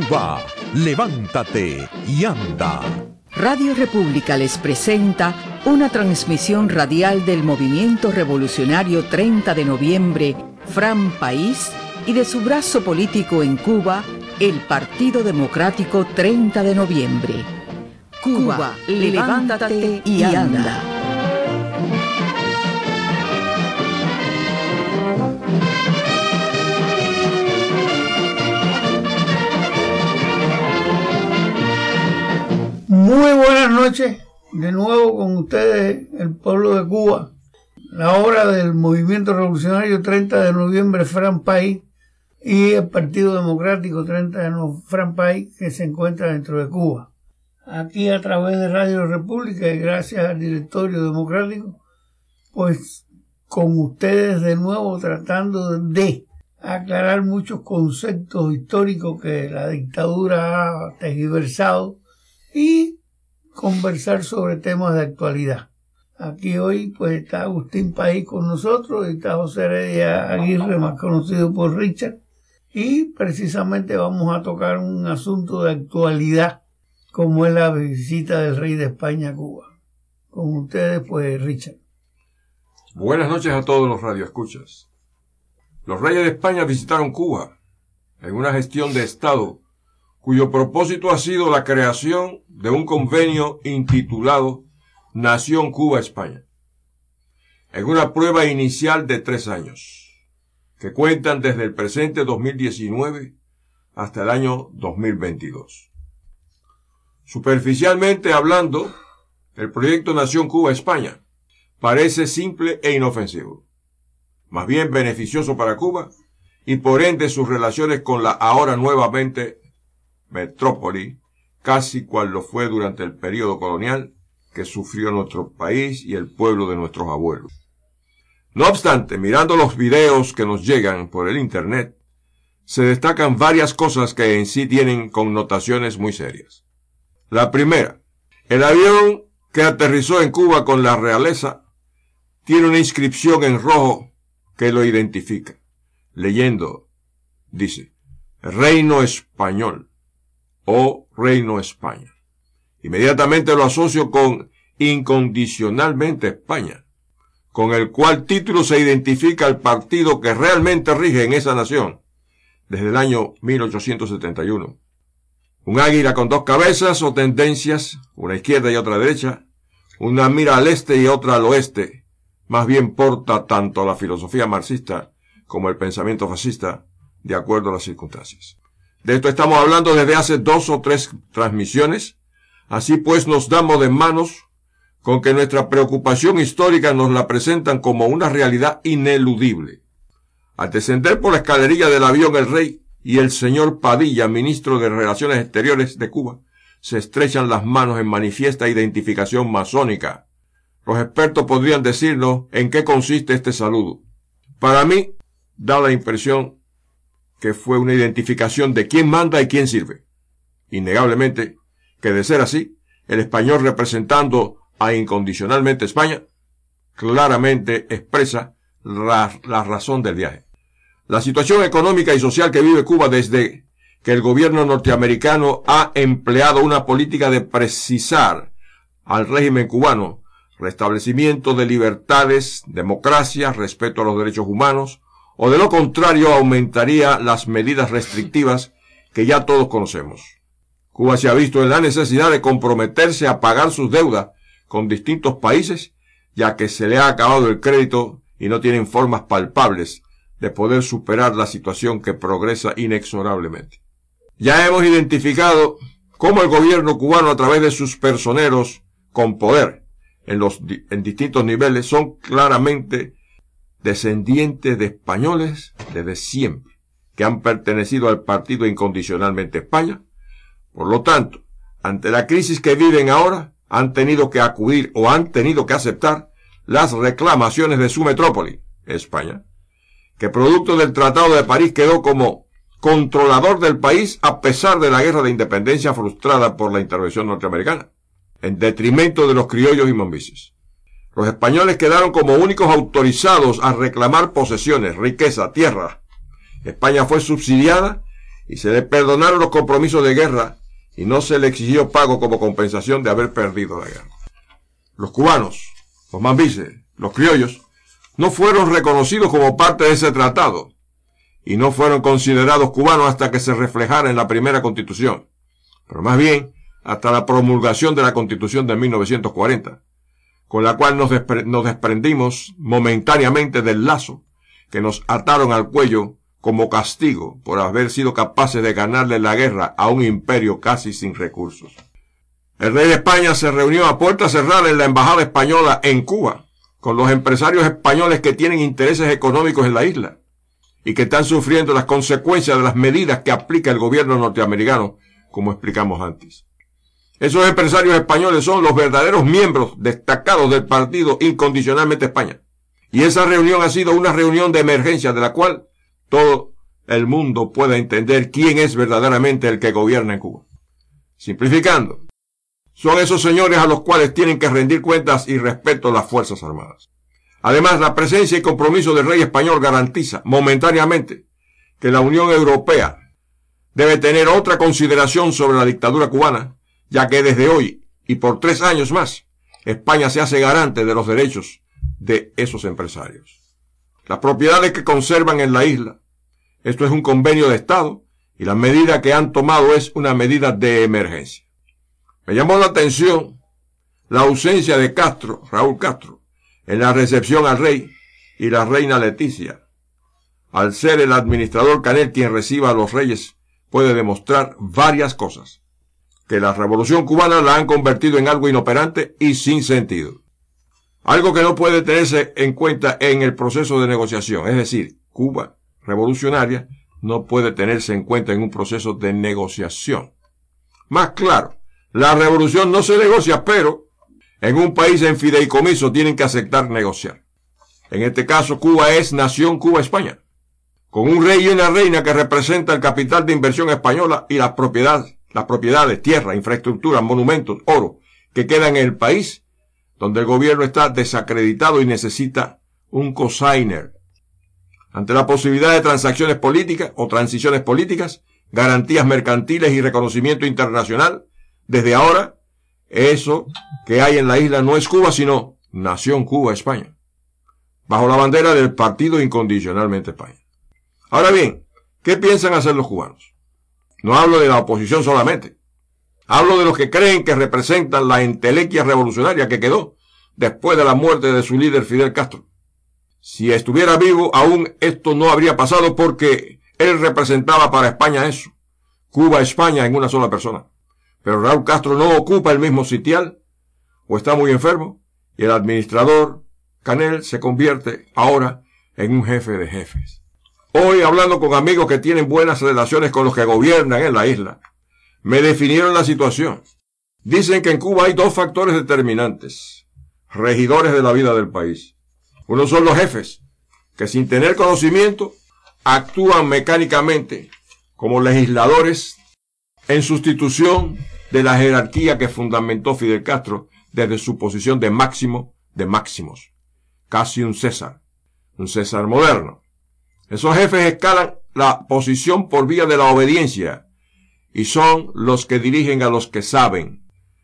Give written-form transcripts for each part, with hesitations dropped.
Cuba, levántate y anda. Radio República les presenta una transmisión radial del Movimiento Revolucionario 30 de Noviembre, Fran País, y de su brazo político en Cuba, el Partido Democrático 30 de Noviembre. Cuba, levántate y anda. Muy buenas noches, de nuevo con ustedes, el pueblo de Cuba, la hora del Movimiento Revolucionario 30 de Noviembre, Fran País, y el Partido Democrático 30 de Noviembre, Fran País, que se encuentra dentro de Cuba. Aquí a través de Radio República y gracias al Directorio Democrático, pues con ustedes de nuevo tratando de aclarar muchos conceptos históricos que la dictadura ha tergiversado y conversar sobre temas de actualidad. Aquí hoy pues está Agustín País con nosotros y está José Heredia Aguirre, más conocido por Richard, y precisamente vamos a tocar un asunto de actualidad como es la visita del rey de España a Cuba. Con ustedes pues Richard. Buenas noches a todos los radioescuchas. Los reyes de España visitaron Cuba en una gestión de Estado cuyo propósito ha sido la creación de un convenio intitulado Nación Cuba-España, en una prueba inicial de 3 años, que cuentan desde el presente 2019 hasta el año 2022. Superficialmente hablando, el proyecto Nación Cuba-España parece simple e inofensivo, más bien beneficioso para Cuba y por ende sus relaciones con la ahora nuevamente metrópoli, casi cual lo fue durante el período colonial que sufrió nuestro país y el pueblo de nuestros abuelos. No obstante, mirando los videos que nos llegan por el internet, se destacan varias cosas que en sí tienen connotaciones muy serias. La primera, el avión que aterrizó en Cuba con la realeza tiene una inscripción en rojo que lo identifica. Leyendo, dice, Reino Español o Reino España. Inmediatamente lo asocio con Incondicionalmente España, con el cual título se identifica el partido que realmente rige en esa nación desde el año 1871. Un águila con 2 cabezas o tendencias, una izquierda y otra derecha, una mira al este y otra al oeste, más bien porta tanto la filosofía marxista como el pensamiento fascista, de acuerdo a las circunstancias. De esto estamos hablando desde hace 2 o 3 transmisiones. Así pues nos damos de manos con que nuestra preocupación histórica nos la presentan como una realidad ineludible. Al descender por la escalerilla del avión el rey y el señor Padilla, ministro de Relaciones Exteriores de Cuba, se estrechan las manos en manifiesta identificación masónica. Los expertos podrían decirnos en qué consiste este saludo. Para mí, da la impresión que fue una identificación de quién manda y quién sirve. Innegablemente, que de ser así, el español representando a Incondicionalmente España, claramente expresa la razón del viaje. La situación económica y social que vive Cuba desde que el gobierno norteamericano ha empleado una política de precisar al régimen cubano restablecimiento de libertades, democracia, respeto a los derechos humanos, o de lo contrario aumentaría las medidas restrictivas que ya todos conocemos. Cuba se ha visto en la necesidad de comprometerse a pagar sus deudas con distintos países, ya que se le ha acabado el crédito y no tienen formas palpables de poder superar la situación que progresa inexorablemente. Ya hemos identificado cómo el gobierno cubano, a través de sus personeros con poder en distintos niveles, son claramente descendientes de españoles desde siempre, que han pertenecido al partido Incondicionalmente España. Por lo tanto, ante la crisis que viven ahora, han tenido que acudir o han tenido que aceptar las reclamaciones de su metrópoli, España, que producto del Tratado de París quedó como controlador del país a pesar de la guerra de independencia frustrada por la intervención norteamericana, en detrimento de los criollos y mambises. Los españoles quedaron como únicos autorizados a reclamar posesiones, riqueza, tierra. España fue subsidiada y se le perdonaron los compromisos de guerra y no se le exigió pago como compensación de haber perdido la guerra. Los cubanos, los mambises, los criollos, no fueron reconocidos como parte de ese tratado y no fueron considerados cubanos hasta que se reflejara en la primera Constitución, pero más bien hasta la promulgación de la Constitución de 1940, con la cual nos desprendimos momentáneamente del lazo que nos ataron al cuello como castigo por haber sido capaces de ganarle la guerra a un imperio casi sin recursos. El rey de España se reunió a puerta cerrada en la embajada española en Cuba con los empresarios españoles que tienen intereses económicos en la isla y que están sufriendo las consecuencias de las medidas que aplica el gobierno norteamericano, como explicamos antes. Esos empresarios españoles son los verdaderos miembros destacados del partido Incondicionalmente España. Y esa reunión ha sido una reunión de emergencia de la cual todo el mundo pueda entender quién es verdaderamente el que gobierna en Cuba. Simplificando, son esos señores a los cuales tienen que rendir cuentas y respeto las Fuerzas Armadas. Además, la presencia y compromiso del rey español garantiza momentáneamente que la Unión Europea debe tener otra consideración sobre la dictadura cubana, ya que desde hoy y por 3 años más, España se hace garante de los derechos de esos empresarios. Las propiedades que conservan en la isla, esto es un convenio de Estado, y la medida que han tomado es una medida de emergencia. Me llamó la atención la ausencia de Castro, Raúl Castro, en la recepción al rey y la reina Leticia. Al ser el administrador Canel quien reciba a los reyes, puede demostrar varias cosas. Que la revolución cubana la han convertido en algo inoperante y sin sentido. Algo que no puede tenerse en cuenta en el proceso de negociación, es decir, Cuba revolucionaria no puede tenerse en cuenta en un proceso de negociación. Más claro, la revolución no se negocia, pero en un país en fideicomiso tienen que aceptar negociar. En este caso, Cuba es Nación Cuba-España, con un rey y una reina que representa el capital de inversión española y las propiedades, tierra, infraestructura, monumentos, oro, que quedan en el país, donde el gobierno está desacreditado y necesita un cosigner. Ante la posibilidad de transacciones políticas o transiciones políticas, garantías mercantiles y reconocimiento internacional, desde ahora, eso que hay en la isla no es Cuba, sino Nación Cuba-España, bajo la bandera del partido Incondicionalmente España. Ahora bien, ¿qué piensan hacer los cubanos? No hablo de la oposición solamente. Hablo de los que creen que representan la entelequia revolucionaria que quedó después de la muerte de su líder Fidel Castro. Si estuviera vivo, aún esto no habría pasado porque él representaba para España eso. Cuba-España en una sola persona. Pero Raúl Castro no ocupa el mismo sitial, o está muy enfermo, y el administrador Canel se convierte ahora en un jefe de jefes. Hoy, hablando con amigos que tienen buenas relaciones con los que gobiernan en la isla, me definieron la situación. Dicen que en Cuba hay 2 factores determinantes, regidores de la vida del país. Uno son los jefes, que sin tener conocimiento, actúan mecánicamente como legisladores en sustitución de la jerarquía que fundamentó Fidel Castro desde su posición de máximo de máximos. Casi un César moderno. Esos jefes escalan la posición por vía de la obediencia y son los que dirigen a los que saben.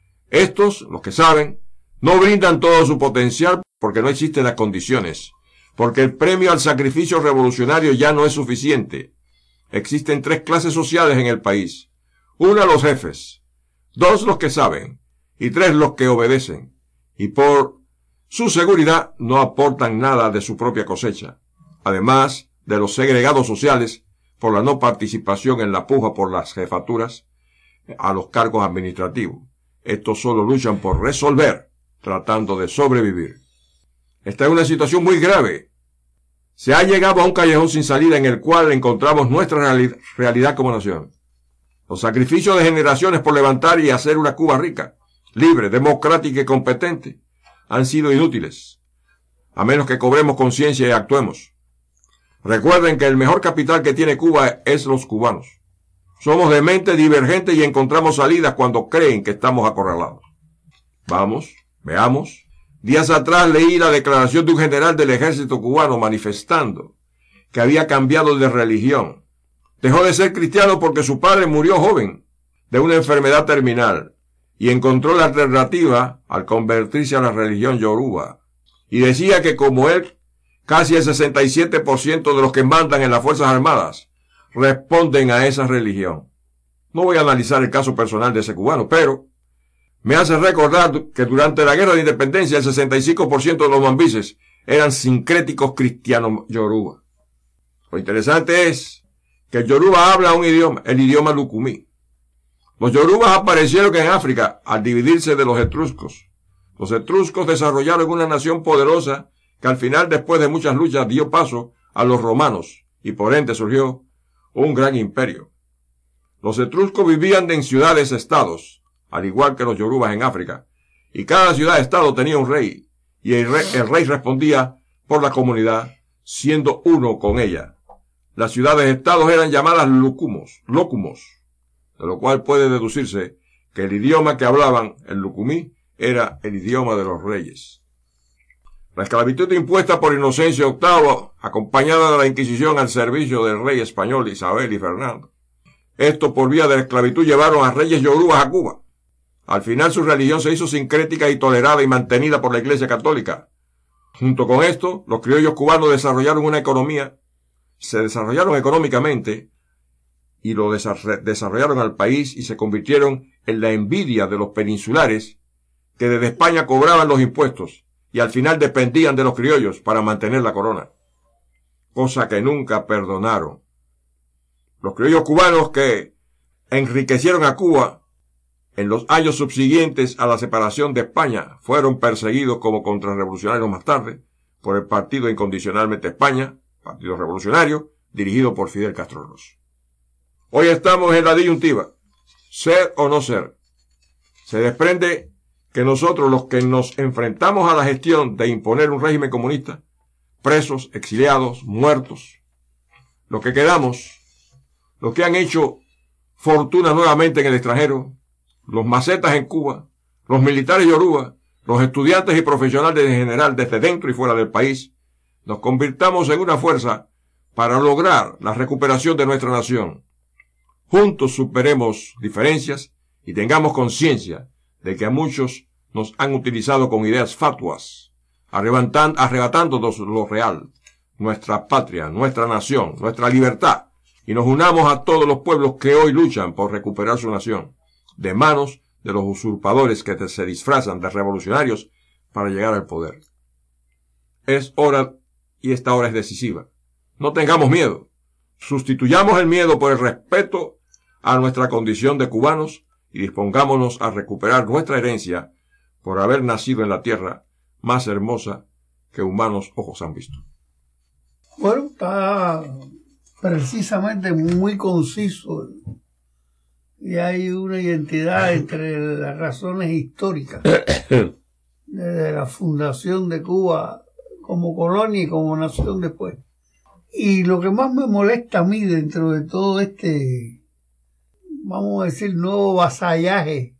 Estos, los que saben, no brindan todo su potencial porque no existen las condiciones, porque el premio al sacrificio revolucionario ya no es suficiente. Existen 3 clases sociales en el país. 1, los jefes. 2, los que saben. Y 3, los que obedecen. Y por su seguridad no aportan nada de su propia cosecha. Además de los segregados sociales por la no participación en la puja por las jefaturas a los cargos administrativos. Estos solo luchan por resolver, tratando de sobrevivir. Esta es una situación muy grave. Se ha llegado a un callejón sin salida en el cual encontramos nuestra realidad como nación. Los sacrificios de generaciones por levantar y hacer una Cuba rica, libre, democrática y competente han sido inútiles, a menos que cobremos conciencia y actuemos. Recuerden que el mejor capital que tiene Cuba es los cubanos. Somos de mente divergente y encontramos salidas cuando creen que estamos acorralados. Vamos, veamos. Días atrás leí la declaración de un general del ejército cubano manifestando que había cambiado de religión, Dejó de ser cristiano porque su padre murió joven de una enfermedad terminal y encontró la alternativa al convertirse a la religión yoruba. Y decía que como él, casi el 67% de los que mandan en las Fuerzas Armadas responden a esa religión. No voy a analizar el caso personal de ese cubano, pero me hace recordar que durante la Guerra de Independencia el 65% de los mambises eran sincréticos cristianos yoruba. Lo interesante es que el yoruba habla un idioma, el idioma lucumí. Los yorubas aparecieron en África al dividirse de los etruscos. Los etruscos desarrollaron una nación poderosa que al final, después de muchas luchas, dio paso a los romanos y por ende surgió un gran imperio. Los etruscos vivían en ciudades-estados, al igual que los yorubas en África, y cada ciudad-estado tenía un rey, y el rey respondía por la comunidad, siendo uno con ella. Las ciudades-estados eran llamadas locumos, de lo cual puede deducirse que el idioma que hablaban, el lucumí, era el idioma de los reyes. La esclavitud impuesta por Inocencio VIII, acompañada de la Inquisición al servicio del rey español Isabel y Fernando. Esto por vía de la esclavitud llevaron a reyes yorubas a Cuba. Al final su religión se hizo sincrética y tolerada y mantenida por la Iglesia Católica. Junto con esto, los criollos cubanos desarrollaron una economía, se desarrollaron económicamente y lo desarrollaron al país y se convirtieron en la envidia de los peninsulares que desde España cobraban los impuestos y al final dependían de los criollos para mantener la corona, cosa que nunca perdonaron. Los criollos cubanos que enriquecieron a Cuba en los años subsiguientes a la separación de España fueron perseguidos como contrarrevolucionarios más tarde por el Partido Incondicionalmente España, Partido Revolucionario, dirigido por Fidel Castro Ruz. Hoy estamos en la disyuntiva, ser o no ser. Se desprende que nosotros, los que nos enfrentamos a la gestión de imponer un régimen comunista, presos, exiliados, muertos, los que quedamos, los que han hecho fortuna nuevamente en el extranjero, los macetas en Cuba, los militares yoruba, los estudiantes y profesionales en general desde dentro y fuera del país, nos convirtamos en una fuerza para lograr la recuperación de nuestra nación. Juntos superemos diferencias y tengamos conciencia de que a muchos nos han utilizado con ideas fatuas, arrebatándonos lo real, nuestra patria, nuestra nación, nuestra libertad, y nos unamos a todos los pueblos que hoy luchan por recuperar su nación, de manos de los usurpadores que se disfrazan de revolucionarios para llegar al poder. Es hora, y esta hora es decisiva. No tengamos miedo. Sustituyamos el miedo por el respeto a nuestra condición de cubanos y dispongámonos a recuperar nuestra herencia por haber nacido en la tierra más hermosa que humanos ojos han visto. Bueno, está precisamente muy conciso y hay una identidad entre las razones históricas desde la fundación de Cuba como colonia y como nación después. Y lo que más me molesta a mí dentro de todo este, vamos a decir, nuevo vasallaje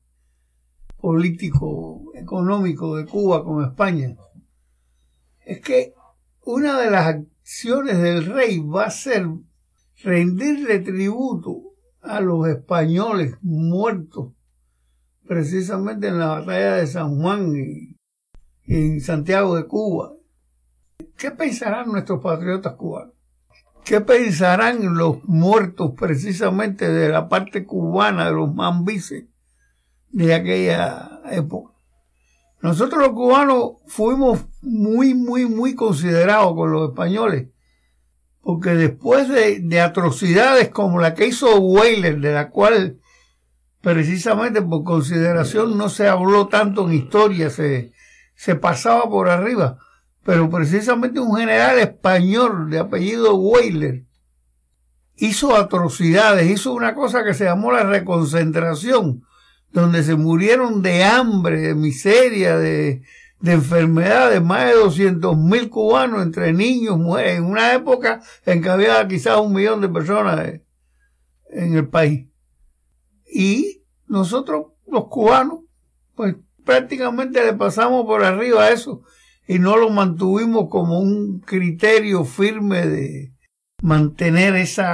político, económico de Cuba con España, es que una de las acciones del rey va a ser rendirle tributo a los españoles muertos precisamente en la batalla de San Juan y en Santiago de Cuba. ¿Qué pensarán nuestros patriotas cubanos? ¿Qué pensarán los muertos precisamente de la parte cubana, de los mambises de aquella época? Nosotros los cubanos fuimos muy considerados con los españoles, porque después de atrocidades como la que hizo Weyler, de la cual precisamente por consideración no se habló tanto en historia, se pasaba por arriba, pero precisamente un general español de apellido Weyler hizo atrocidades, hizo una cosa que se llamó la reconcentración, donde se murieron de hambre, de miseria, de enfermedades, más de 200.000 cubanos, entre niños, mujeres, en una época en que había quizás 1 millón de personas en el país. Y nosotros, los cubanos, pues prácticamente le pasamos por arriba a eso y no lo mantuvimos como un criterio firme de mantener esa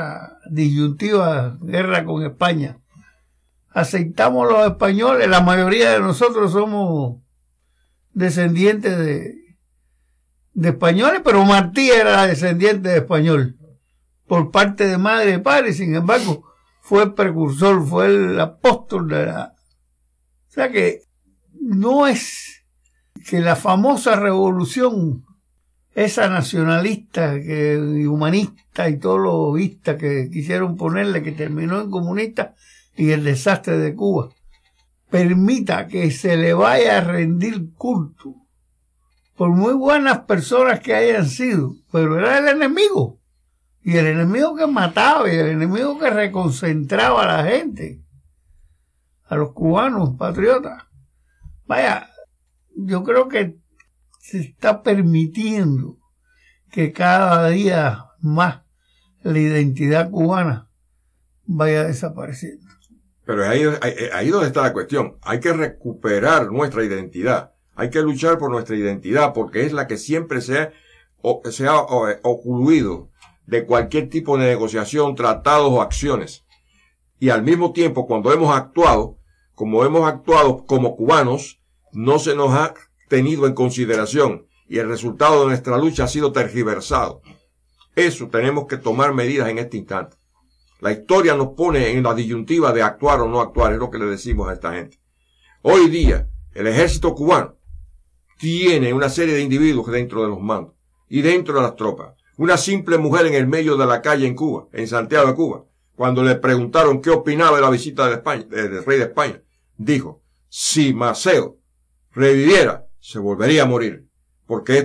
disyuntiva guerra con España. Aceptamos los españoles, la mayoría de nosotros somos descendientes de españoles, pero Martí era descendiente de español por parte de madre y padre, sin embargo fue el precursor, fue el apóstol de la... O sea que no es que la famosa revolución, esa nacionalista y humanista y todo lo vista que quisieron ponerle, que terminó en comunista, y el desastre de Cuba, permita que se le vaya a rendir culto, por muy buenas personas que hayan sido, pero era el enemigo, y el enemigo que mataba, y el enemigo que reconcentraba a la gente, a los cubanos patriotas. Vaya, yo creo que se está permitiendo que cada día más la identidad cubana vaya desapareciendo. Pero ahí donde está la cuestión. Hay que recuperar nuestra identidad. Hay que luchar por nuestra identidad porque es la que siempre se ha ocluido de cualquier tipo de negociación, tratados o acciones. Y al mismo tiempo, cuando hemos actuado como cubanos, no se nos ha tenido en consideración y el resultado de nuestra lucha ha sido tergiversado. Eso tenemos que tomar medidas en este instante. La historia nos pone en la disyuntiva de actuar o no actuar, es lo que le decimos a esta gente. Hoy día, el ejército cubano tiene una serie de individuos dentro de los mandos y dentro de las tropas. Una simple mujer en el medio de la calle en Cuba, en Santiago de Cuba, cuando le preguntaron qué opinaba de la visita de España, del rey de España, dijo, si Maceo reviviera, se volvería a morir, porque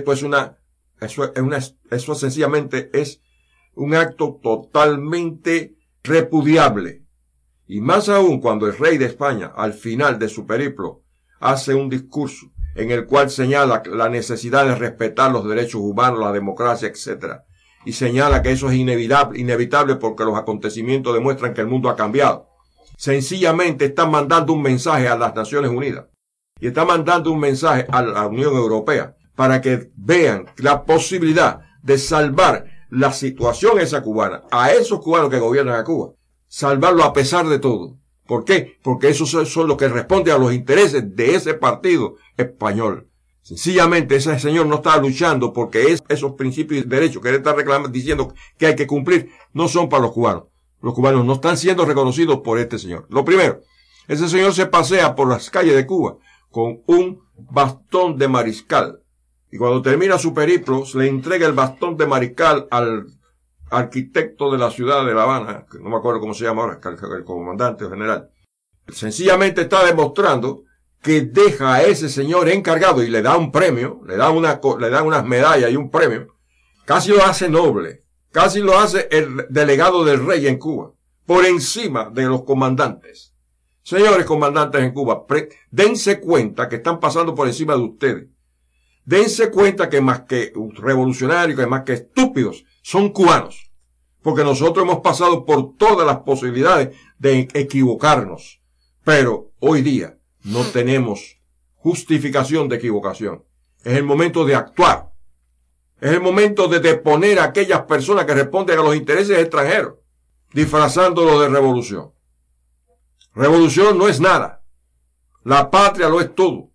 eso sencillamente es un acto totalmente repudiable. Y más aún cuando el rey de España, al final de su periplo, hace un discurso en el cual señala la necesidad de respetar los derechos humanos, la democracia, etc. Y señala que eso es inevitable porque los acontecimientos demuestran que el mundo ha cambiado. Sencillamente está mandando un mensaje a las Naciones Unidas y está mandando un mensaje a la Unión Europea para que vean la posibilidad de salvar la situación esa cubana, a esos cubanos que gobiernan a Cuba, salvarlo a pesar de todo. ¿Por qué? Porque esos son los que responden a los intereses de ese partido español. Sencillamente ese señor no está luchando porque esos principios y derechos que él está reclamando, diciendo que hay que cumplir, no son para los cubanos. Los cubanos no están siendo reconocidos por este señor. Lo primero, ese señor se pasea por las calles de Cuba con un bastón de mariscal. Y cuando termina su periplo, le entrega el bastón de mariscal al arquitecto de la ciudad de La Habana, que no me acuerdo cómo se llama ahora, el comandante general. Sencillamente está demostrando que deja a ese señor encargado y le da un premio, le da unas medallas y un premio. Casi lo hace noble, casi lo hace el delegado del rey en Cuba, por encima de los comandantes. Señores comandantes en Cuba, dense cuenta que están pasando por encima de ustedes. Dense cuenta que más que revolucionarios, que más que estúpidos, son cubanos. Porque nosotros hemos pasado por todas las posibilidades de equivocarnos. Pero hoy día no tenemos justificación de equivocación. Es el momento de actuar. Es el momento de deponer a aquellas personas que responden a los intereses extranjeros, disfrazándolo de revolución. Revolución no es nada. La patria lo es todo.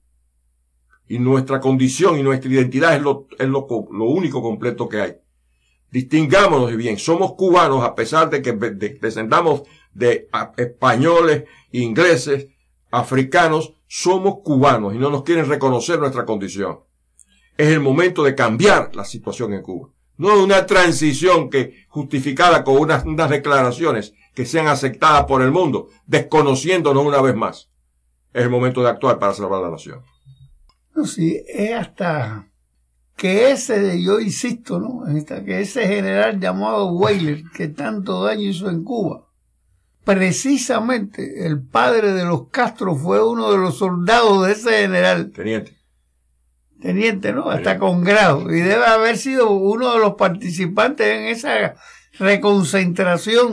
Y nuestra condición y nuestra identidad es lo único completo que hay. Distingámonos bien. Somos cubanos a pesar de que descendamos de españoles, ingleses, africanos. Somos cubanos y no nos quieren reconocer nuestra condición. Es el momento de cambiar la situación en Cuba. No una transición justificada con unas declaraciones que sean aceptadas por el mundo, desconociéndonos una vez más. Es el momento de actuar para salvar la nación. No, sí, es hasta que yo insisto, ¿no? Que ese general llamado Weyler, que tanto daño hizo en Cuba, precisamente el padre de los Castro fue uno de los soldados de ese general. Teniente, ¿no? Hasta con grado. Y debe haber sido uno de los participantes en esa reconcentración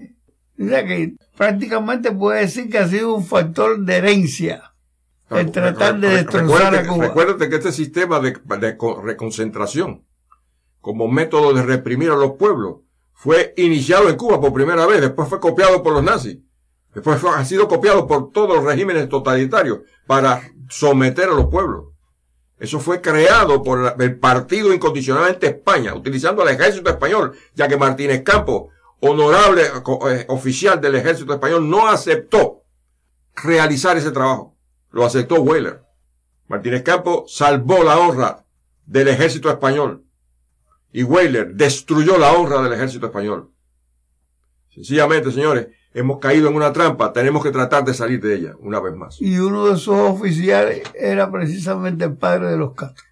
o sea que prácticamente puede decir que ha sido un factor de herencia. El tratar de destrozar a Cuba. Recuérdate que este sistema de reconcentración, como método de reprimir a los pueblos, fue iniciado en Cuba por primera vez, después fue copiado por los nazis, después ha sido copiado por todos los regímenes totalitarios para someter a los pueblos. Eso fue creado por el Partido Incondicionalmente España, utilizando al ejército español, ya que Martínez Campos, honorable oficial del ejército español, no aceptó realizar ese trabajo. Lo aceptó Weyler. Martínez Campos salvó la honra del ejército español y Weyler destruyó la honra del ejército español. Sencillamente, señores, hemos caído en una trampa, tenemos que tratar de salir de ella una vez más. Y uno de esos oficiales era precisamente el padre de los Castro.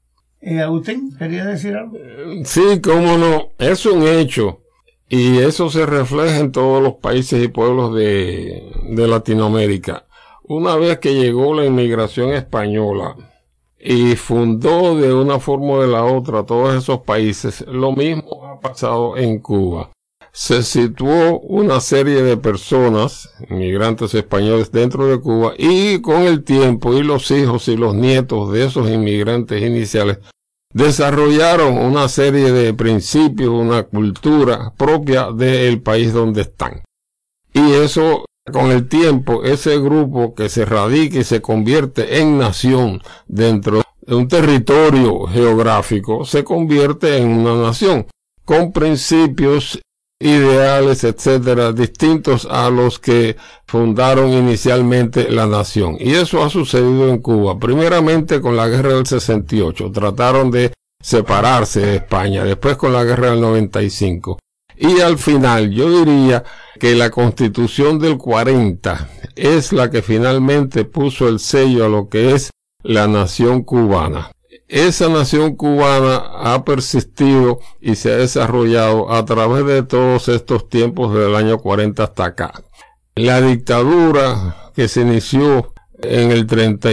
Agustín, ¿querías decir algo? Sí, cómo no, es un hecho. Y eso se refleja en todos los países y pueblos de Latinoamérica. Una vez que llegó la inmigración española y fundó de una forma o de la otra todos esos países, lo mismo ha pasado en Cuba. Se situó una serie de personas, inmigrantes españoles dentro de Cuba, y con el tiempo y los hijos y los nietos de esos inmigrantes iniciales desarrollaron una serie de principios, una cultura propia del país donde están. Y eso, con el tiempo, ese grupo que se radica y se convierte en nación dentro de un territorio geográfico, se convierte en una nación con principios, ideales, etcétera, distintos a los que fundaron inicialmente la nación. Y eso ha sucedido en Cuba. Primeramente con la guerra del 68. Trataron de separarse de España. Después con la guerra del 95. Y al final yo diría que la Constitución del 40 es la que finalmente puso el sello a lo que es la nación cubana. Esa nación cubana ha persistido y se ha desarrollado a través de todos estos tiempos del año 40 hasta acá. La dictadura que se inició en el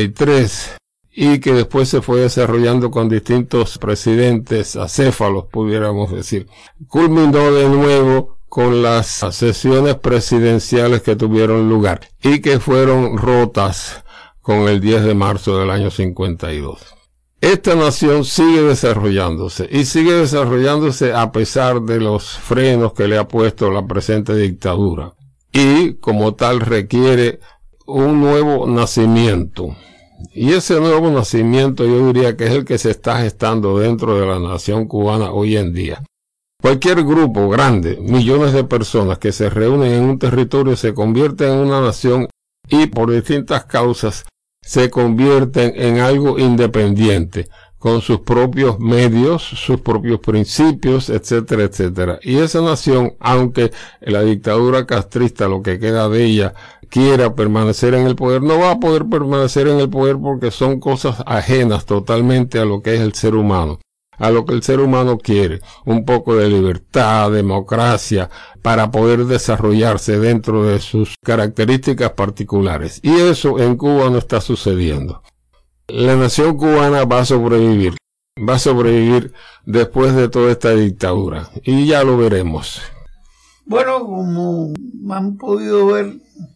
33 y que después se fue desarrollando con distintos presidentes acéfalos, pudiéramos decir, culminó de nuevo con las sesiones presidenciales que tuvieron lugar y que fueron rotas con el 10 de marzo del año 52. Esta nación sigue desarrollándose y sigue desarrollándose a pesar de los frenos que le ha puesto la presente dictadura y como tal requiere un nuevo nacimiento. Y ese nuevo nacimiento yo diría que es el que se está gestando dentro de la nación cubana hoy en día. Cualquier grupo grande, millones de personas que se reúnen en un territorio se convierten en una nación y por distintas causas se convierten en algo independiente, con sus propios medios, sus propios principios, etcétera, etcétera. Y esa nación, aunque la dictadura castrista, lo que queda de ella, quiera permanecer en el poder, no va a poder permanecer en el poder porque son cosas ajenas totalmente a lo que es el ser humano, a lo que el ser humano quiere, un poco de libertad, democracia, para poder desarrollarse dentro de sus características particulares. Y eso en Cuba no está sucediendo. La nación cubana va a sobrevivir después de toda esta dictadura, y ya lo veremos. Bueno, como han podido ver,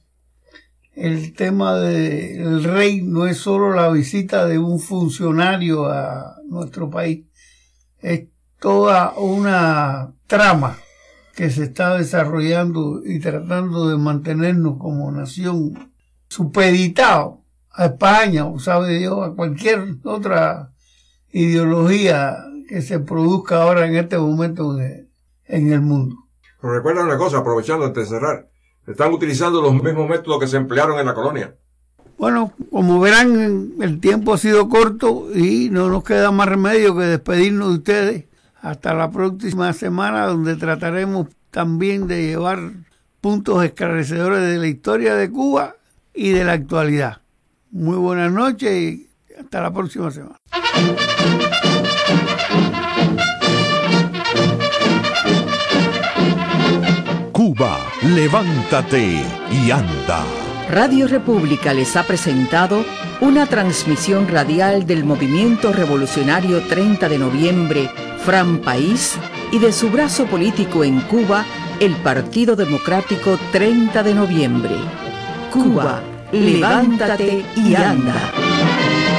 el tema del rey no es solo la visita de un funcionario a nuestro país, es toda una trama que se está desarrollando y tratando de mantenernos como nación supeditado a España, o sabe Dios, a cualquier otra ideología que se produzca ahora en este momento en el mundo. Pero recuerda una cosa, aprovechando antes de cerrar, están utilizando los mismos métodos que se emplearon en la colonia. Bueno, como verán, el tiempo ha sido corto y no nos queda más remedio que despedirnos de ustedes hasta la próxima semana, donde trataremos también de llevar puntos esclarecedores de la historia de Cuba y de la actualidad. Muy buenas noches y hasta la próxima semana. Cuba, levántate y anda. Radio República les ha presentado una transmisión radial del Movimiento Revolucionario 30 de Noviembre, Fran País, y de su brazo político en Cuba, el Partido Democrático 30 de Noviembre. Cuba, levántate y anda.